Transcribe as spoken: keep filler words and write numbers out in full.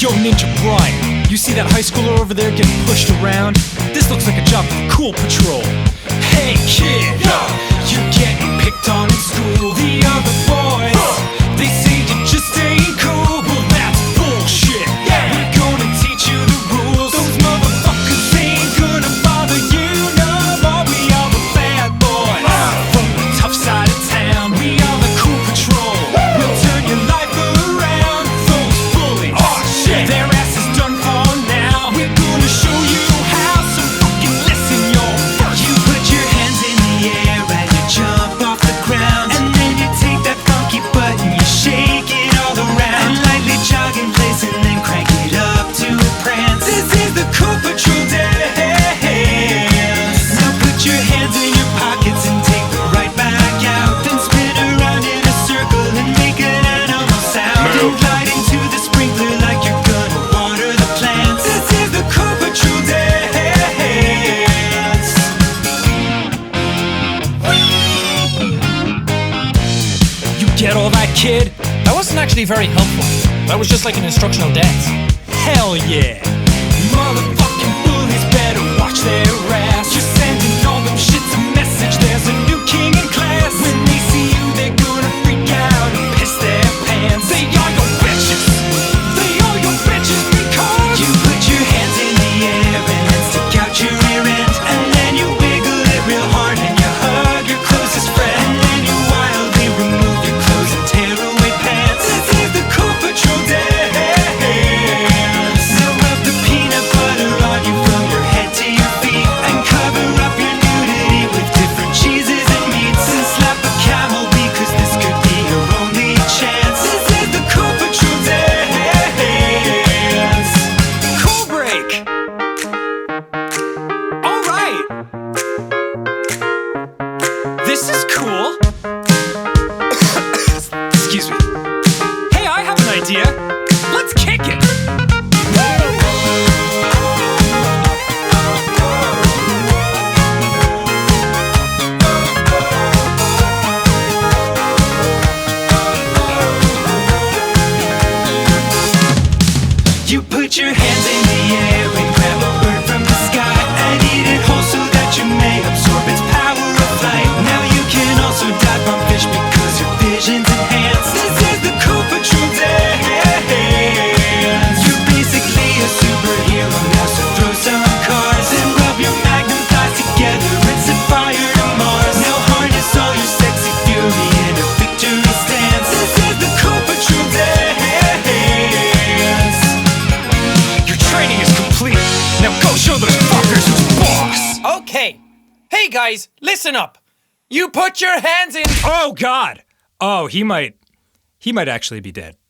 Yo, Ninja Brian, you see that high schooler over there getting pushed around? This looks like a job for the Cool Patrol. Hey kid, you're getting picked on in school. The other boys, they say you just ain't cool. Well, that's bullshit. We're gonna teach you the rules. Those motherfuckers ain't gonna bother you no more. We are the bad boys from the tough side of town. We are the Cool Patrol. We'll turn your life around. Those bullies, their ass is done for now. We're gonna show you how. So fucking listen, yo. You put your hands in the air and you jump off the ground, and then you take that funky butt and you shake it all around, and lightly jog in place and then crank it up to a prance. This is the Cool Patrol dance. Now put your hands in your pockets and take them right back out. Then spin around in a circle and make an animal sound. Then glide into the sprinkler like you're gonna water the plants. This is the Cool Patrol dance. You get all that, kid? That wasn't actually very helpful. That was just like an instructional dance. Hell yeah! Motherfucking bullies better watch their ass. You're sending all them shits a message. There's a new king in class. When they see you, they're gonna freak out and piss their pants. They are your bitches. They are your bitches because you put your hands in the air and then stick out your rear end, and then you wiggle it real hard and you hug your closest friend, and then you wildly remove your clothes and tear away pants. This is the Cool Patrol dance. Now rub the peanut butter on you from your head to your feet, and cover up your nudity with different cheeses and meats, and slap a camel because this could be your only chance. This is the Cool Patrol dance. Cool break. All right. This is cool. Excuse me. Hey, I have an idea. Let's kick it. You put your hands in the air and grab a bird from the sky and eat it whole so that you may absorb its power of flight. Now you can also dive on fish because your vision's enhanced. This is the Cool Patrol dance. You're basically a superhero now, so throw some cars and rub your magnum thighs together and set fire to Mars. Now harness all your sexy fury in a victory stance. This is the Cool Patrol dance. Your training is complete. Now go show those fuckers who's boss. Okay. Hey guys, listen up. You put your hands in. Oh God. Oh, he might. He might actually be dead.